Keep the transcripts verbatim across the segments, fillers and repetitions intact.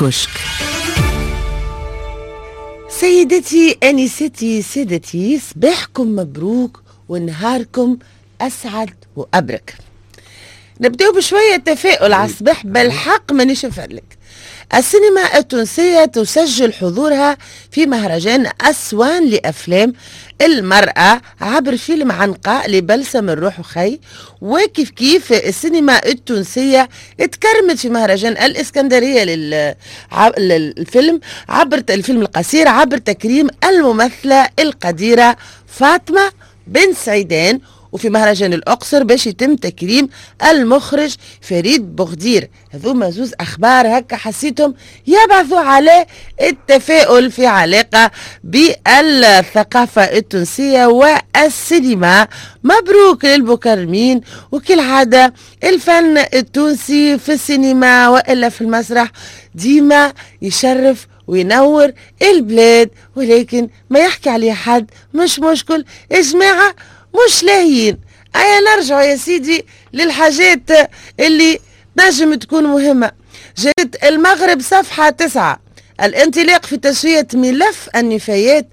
الكشك. سيدتي أنستي سيدتي، صباحكم مبروك ونهاركم أسعد وأبرك. نبدأ بشوية تفاؤل على الصباح. بالحق مانيش نفرلك. السينما التونسية تسجل حضورها في مهرجان أسوان لأفلام المرأة عبر فيلم عنقاء لبلسم الروح خي. وكيف كيف السينما التونسية اتكرمت في مهرجان الإسكندرية للفيلم عبر الفيلم القصير عبر تكريم الممثلة القديرة فاطمة بن سعيدان، وفي مهرجان الأقصر باش يتم تكريم المخرج فريد بوغدير. هذوما زوز أخبار هكا حسيتهم يبعثوا على التفاؤل في علاقة بالثقافة التونسية والسينما. مبروك للمكرمين، وكالعادة الفن التونسي في السينما وإلا في المسرح ديما يشرف وينور البلاد، ولكن ما يحكي عليه حد مش مشكل يا جماعة، مش لاهيين. أيا نرجع يا سيدي للحاجات اللي نجم تكون مهمة. جريدة المغرب صفحة تسعة، الانطلاق في تسوية ملف النفايات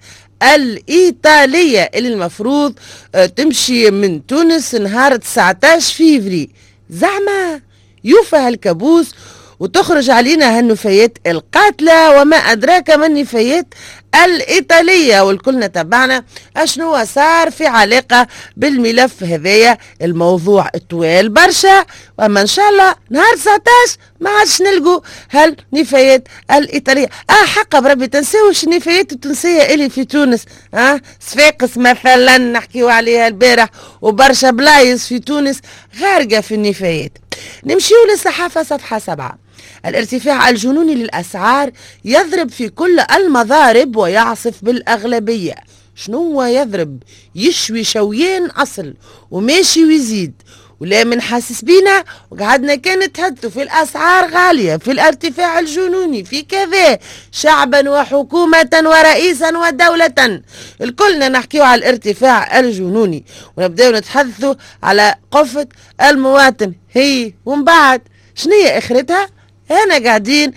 الإيطالية اللي المفروض تمشي من تونس نهار تسعة عشر فيفري. زعما يوفى هالكابوس وتخرج علينا هالنفايات القاتلة، وما أدراك ما النفايات الإيطالية، والكلنا تبعنا أشنو صار في علاقة بالملف هذايا. الموضوع طويل برشا، وما إن شاء الله نهار تسعة عشر ما عادش نلقوا هالنفايات الإيطالية. آه حقا بربي تنساوش النفايات التونسية اللي في تونس. آه صفاقس مثلا نحكيو عليها البارح، وبرشا بلايص في تونس غارقة في النفايات. نمشيو للصحافة صفحة سبعة، الارتفاع الجنوني للأسعار يضرب في كل المضارب ويعصف بالأغلبية. شنو يضرب؟ يشوي شويين أصل وماشي ويزيد، ولا من حاسس بينا وقعدنا كانت تهدوا في الأسعار غالية، في الارتفاع الجنوني، في كذا شعبا وحكومة ورئيسا ودولة. الكلنا نحكيو على الارتفاع الجنوني ونبدأ نتحدثوا على قفة المواطن. هي ومن بعد شنية اخرتها؟ هنا قاعدين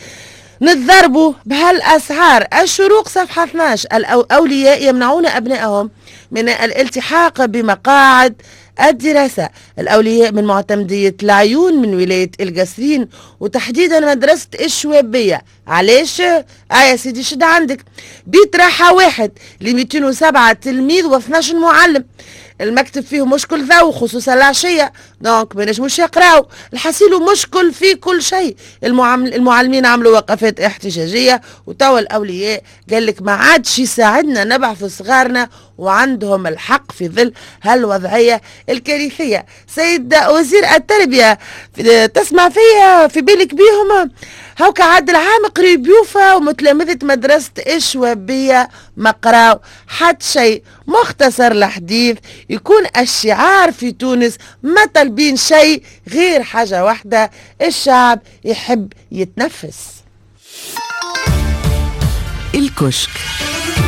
نتضربوا بهالأسعار. الشروق صفحة اثناعش، الأولياء يمنعون أبنائهم من الالتحاق بمقاعد الدراسة. الأولياء من معتمدية العيون من ولاية القصرين، وتحديدا مدرسة الشوابية. علاش؟ آه يا سيدي شد عندك بيت راحة واحد ل مئتين وسبعة تلميذ واثناش معلم. المكتب فيه مشكل ذو خصوصا العشية، دونك ما نجموش يقراو. الحصيل مشكل في كل شيء. المعلمين عملوا وقفات احتجاجية، وتوا الأولياء قال لك ما عادش يساعدنا نبعث صغارنا، وعندهم الحق في ظل هالوضعية الكارثية. سيد وزير التربية تسمع فيا في بالك بيهم؟ هاوكا عاد العام قريب يوفى ومتلامذة مدرسة الشوابية ما قراو حد شيء. مختصر الحديث يكون الشعار في تونس ما طالبين شيء غير حاجة واحدة، الشعب يحب يتنفس. الكشك.